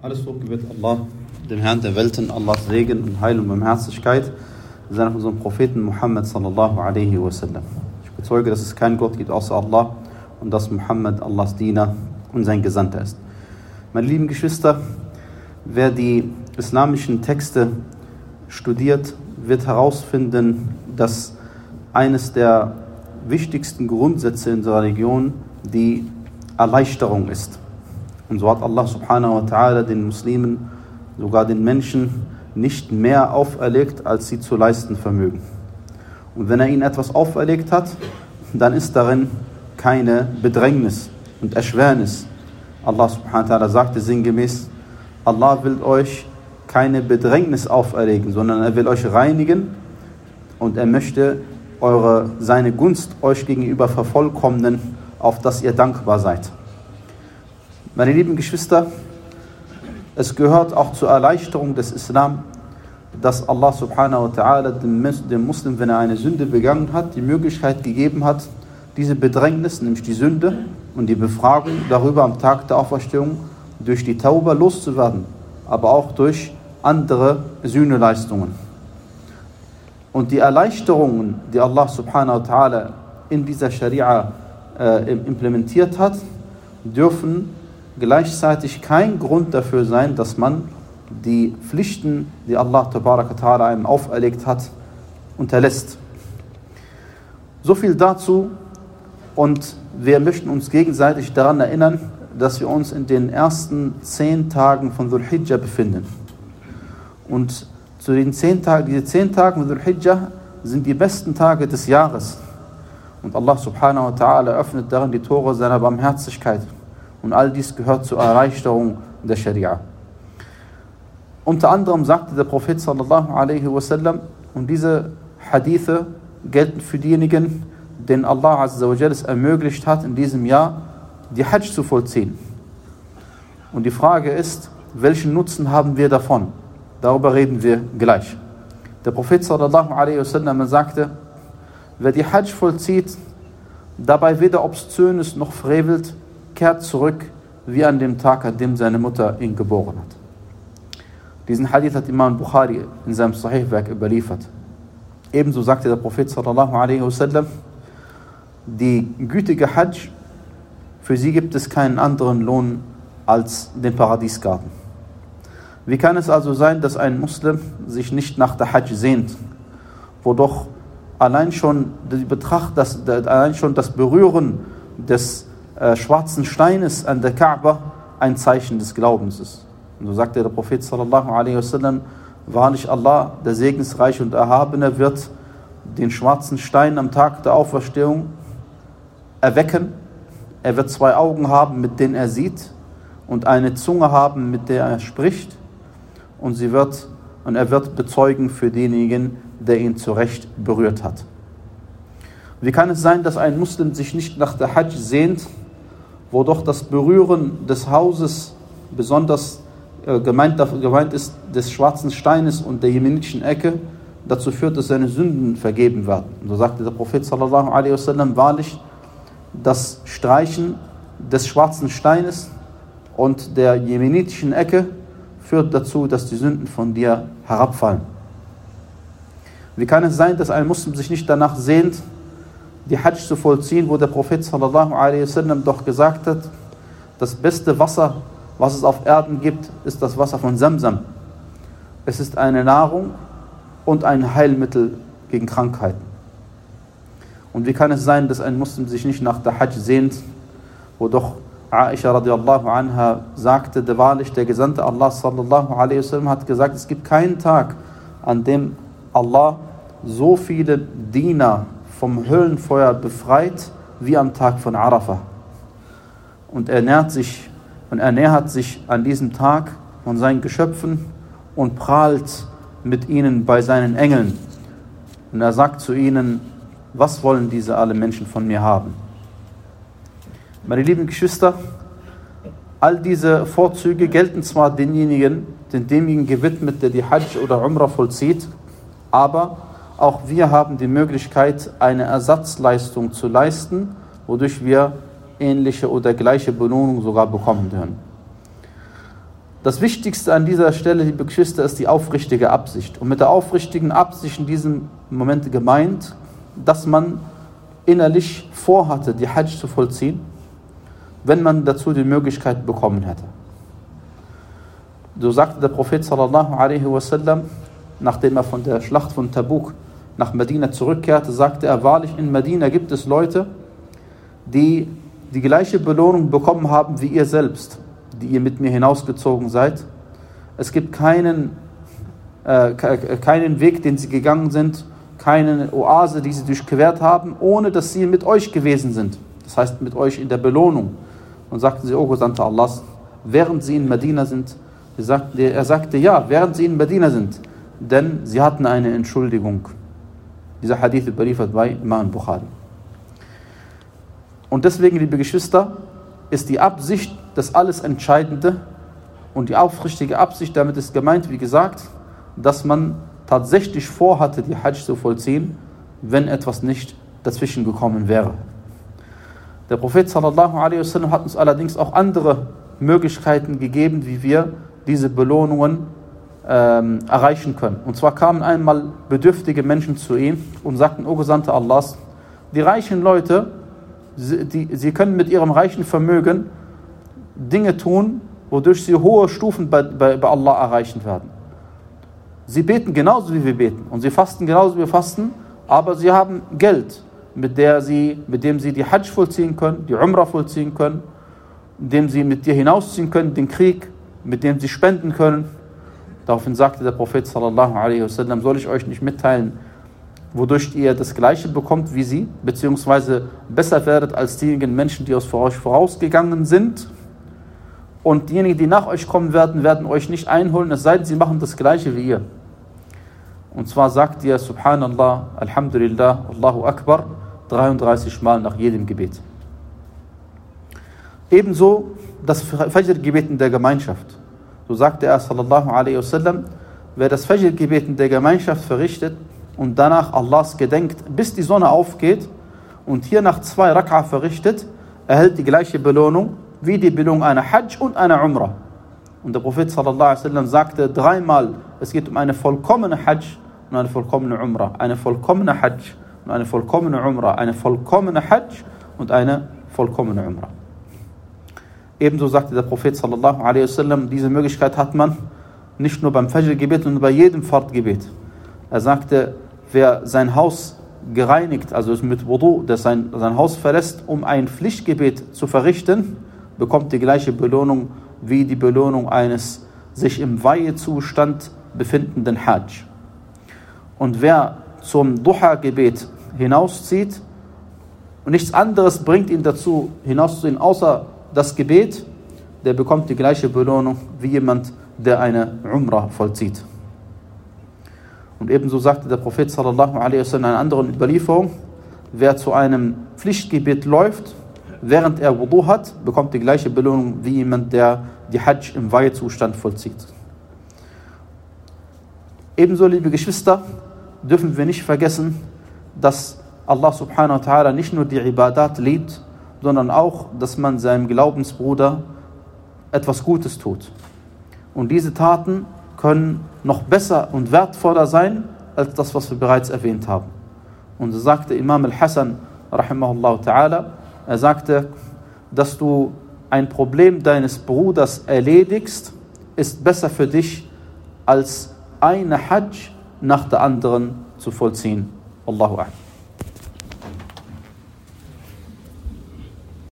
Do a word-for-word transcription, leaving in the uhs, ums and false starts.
Alles Lob gebührt Allah, dem Herrn der Welten, Allahs Segen und Heil und Barmherzigkeit sei auf unserem Propheten Muhammad sallallahu alaihi wasallam. Ich bezeuge, dass es keinen Gott gibt außer Allah und dass Muhammad Allahs Diener und sein Gesandter ist. Meine lieben Geschwister, wer die islamischen Texte studiert, wird herausfinden, dass eines der wichtigsten Grundsätze in der Religion die Erleichterung ist. Und so hat Allah subhanahu wa ta'ala den Muslimen, sogar den Menschen, nicht mehr auferlegt, als sie zu leisten vermögen. Und wenn er ihnen etwas auferlegt hat, dann ist darin keine Bedrängnis und Erschwernis. Allah subhanahu wa ta'ala sagte sinngemäß, Allah will euch keine Bedrängnis auferlegen, sondern er will euch reinigen und er möchte eure, seine Gunst euch gegenüber vervollkommnen, auf dass ihr dankbar seid. Meine lieben Geschwister, es gehört auch zur Erleichterung des Islam, dass Allah subhanahu wa ta'ala dem Muslim, wenn er eine Sünde begangen hat, die Möglichkeit gegeben hat, diese Bedrängnis, nämlich die Sünde und die Befragung darüber am Tag der Auferstehung durch die Tauba loszuwerden, aber auch durch andere Sühneleistungen. Und die Erleichterungen, die Allah subhanahu wa ta'ala in dieser Scharia äh, implementiert hat, dürfen gleichzeitig kein Grund dafür sein, dass man die Pflichten, die Allah tabaraka ta'ala einem auferlegt hat, unterlässt. So viel dazu, und wir möchten uns gegenseitig daran erinnern, dass wir uns in den ersten zehn Tagen von Dhul Hijjah befinden. Und zu den zehn Tagen, diese zehn Tage von Dhul Hijjah sind die besten Tage des Jahres. Und Allah subhanahu wa ta'ala öffnet darin die Tore seiner Barmherzigkeit. Und all dies gehört zur Erleichterung der Scharia. Unter anderem sagte der Prophet sallallahu alaihi wasallam, und diese Hadithe gelten für diejenigen, denen Allah azza wa jalla es ermöglicht hat, in diesem Jahr die Hajj zu vollziehen. Und die Frage ist, welchen Nutzen haben wir davon? Darüber reden wir gleich. Der Prophet sallallahu alaihi wasallam sagte, wer die Hajj vollzieht, dabei weder obszönes noch frevelt, kehrt zurück wie an dem Tag, an dem seine Mutter ihn geboren hat. Diesen Hadith hat Imam Bukhari in seinem Sahih-Werk überliefert. Ebenso sagte der Prophet sallallahu alaihi wasallam, die gütige Hajj, für sie gibt es keinen anderen Lohn als den Paradiesgarten. Wie kann es also sein, dass ein Muslim sich nicht nach der Hajj sehnt, wo doch allein schon die Betracht, das, allein schon das Berühren des äh, schwarzen Steines an der Kaaba ein Zeichen des Glaubens ist? Und so sagte der Prophet sallallahu alaihi wasallam, wahrlich Allah, der Segensreiche und Erhabene, wird den schwarzen Stein am Tag der Auferstehung erwecken. Er wird zwei Augen haben, mit denen er sieht, und eine Zunge haben, mit der er spricht. Und, sie wird, und er wird bezeugen für denjenigen, der ihn zurecht berührt hat. Wie kann es sein, dass ein Muslim sich nicht nach der Hajj sehnt, wo doch das Berühren des Hauses besonders äh, gemeint, gemeint ist, des schwarzen Steines und der jemenitischen Ecke, dazu führt, dass seine Sünden vergeben werden? Und so sagte der Prophet sallallahu alaihi wasallam, wahrlich, das Streichen des schwarzen Steines und der jemenitischen Ecke führt dazu, dass die Sünden von dir herabfallen. Wie kann es sein, dass ein Muslim sich nicht danach sehnt, die Hajj zu vollziehen, wo der Prophet sallallahu alaihi wasallam doch gesagt hat, das beste Wasser, was es auf Erden gibt, ist das Wasser von Zamzam. Es ist eine Nahrung und ein Heilmittel gegen Krankheiten. Und wie kann es sein, dass ein Muslim sich nicht nach der Hajj sehnt, wo doch Aisha radiallahu anha sagte, der wahrlich der Gesandte Allah sallallahu alaihi wasallam hat gesagt, es gibt keinen Tag, an dem Allah so viele Diener vom Höllenfeuer befreit, wie am Tag von Arafah. Und er nähert sich, und er nähert sich an diesem Tag von seinen Geschöpfen und prahlt mit ihnen bei seinen Engeln. Und er sagt zu ihnen, was wollen diese alle Menschen von mir haben? Meine lieben Geschwister, all diese Vorzüge gelten zwar denjenigen, den demjenigen gewidmet, der die Hajj oder Umrah vollzieht, aber auch wir haben die Möglichkeit, eine Ersatzleistung zu leisten, wodurch wir ähnliche oder gleiche Belohnung sogar bekommen können. Das Wichtigste an dieser Stelle, liebe Geschwister, ist die aufrichtige Absicht. Und mit der aufrichtigen Absicht in diesem Moment gemeint, dass man innerlich vorhatte, die Hajj zu vollziehen, wenn man dazu die Möglichkeit bekommen hätte. So sagte der Prophet sallallahu alaihi wasallam, nachdem er von der Schlacht von Tabuk nach Medina zurückkehrte, sagte er, wahrlich in Medina gibt es Leute, die die gleiche Belohnung bekommen haben wie ihr selbst, die ihr mit mir hinausgezogen seid. Es gibt keinen, äh, keinen Weg, den sie gegangen sind, keine Oase, die sie durchquert haben, ohne dass sie mit euch gewesen sind. Das heißt, mit euch in der Belohnung. Und sagten sie, O Gesandter Allahs, während sie in Medina sind, er sagte, ja, während sie in Medina sind, denn sie hatten eine Entschuldigung. Dieser Hadith überliefert bei Imam Bukhari. Und deswegen, liebe Geschwister, ist die Absicht das alles Entscheidende und die aufrichtige Absicht, damit ist gemeint, wie gesagt, dass man tatsächlich vorhatte, die Hajj zu vollziehen, wenn etwas nicht dazwischen gekommen wäre. Der Prophet sallallahu alaihi wasallam hat uns allerdings auch andere Möglichkeiten gegeben, wie wir diese Belohnungen ähm, erreichen können. Und zwar kamen einmal bedürftige Menschen zu ihm und sagten, O Gesandter Allahs, die reichen Leute, sie, die, sie können mit ihrem reichen Vermögen Dinge tun, wodurch sie hohe Stufen bei, bei, bei Allah erreichen werden. Sie beten genauso wie wir beten und sie fasten genauso wie wir fasten, aber sie haben Geld, mit, der sie, mit dem sie die Hajj vollziehen können, die Umrah vollziehen können, mit dem sie mit dir hinausziehen können, den Krieg, mit dem sie spenden können. Daraufhin sagte der Prophet sallallahu alaihi wasallam, soll ich euch nicht mitteilen, wodurch ihr das Gleiche bekommt wie sie, beziehungsweise besser werdet als diejenigen Menschen, die aus euch vorausgegangen sind. Und diejenigen, die nach euch kommen werden, werden euch nicht einholen, es sei denn, sie machen das Gleiche wie ihr. Und zwar sagt ihr Subhanallah, Alhamdulillah, Allahu Akbar, dreiunddreißig Mal nach jedem Gebet. Ebenso das Fajr-Gebet in der Gemeinschaft. So sagte er sallallahu alaihi wasallam, wer das Fajr-Gebet in der Gemeinschaft verrichtet und danach Allahs gedenkt, bis die Sonne aufgeht und hier nach zwei Rak'a verrichtet, erhält die gleiche Belohnung wie die Belohnung einer Hajj und einer Umrah. Und der Prophet sallallahu alaihi wasallam sagte dreimal, es geht um eine vollkommene Hajj und eine vollkommene Umrah. Eine vollkommene Hajj und eine vollkommene Umrah. Eine vollkommene Hajj und eine vollkommene Umrah. Ebenso sagte der Prophet sallallahu alaihi wasallam, diese Möglichkeit hat man nicht nur beim Fajr-Gebet, sondern bei jedem Fardgebet. Er sagte, wer sein Haus gereinigt, also mit Wudu, der sein, sein Haus verlässt, um ein Pflichtgebet zu verrichten, bekommt die gleiche Belohnung wie die Belohnung eines sich im Weihezustand befindenden Hajj. Und wer zum Duha-Gebet hinauszieht und nichts anderes bringt ihn dazu, hinauszuziehen, außer das Gebet, der bekommt die gleiche Belohnung wie jemand, der eine Umrah vollzieht. Und ebenso sagte der Prophet sallallahu alaihi wasallam in einer anderen Überlieferung, wer zu einem Pflichtgebet läuft, während er Wudu hat, bekommt die gleiche Belohnung wie jemand, der die Hajj im Weihezustand vollzieht. Ebenso, liebe Geschwister, dürfen wir nicht vergessen, dass Allah subhanahu wa ta'ala nicht nur die Ibadat liebt, sondern auch, dass man seinem Glaubensbruder etwas Gutes tut. Und diese Taten können noch besser und wertvoller sein, als das, was wir bereits erwähnt haben. Und so sagte Imam al-Hasan, rahimahullah ta'ala, er sagte, dass du ein Problem deines Bruders erledigst, ist besser für dich, als eine Hajj nach der anderen zu vollziehen. Allahu a'lam.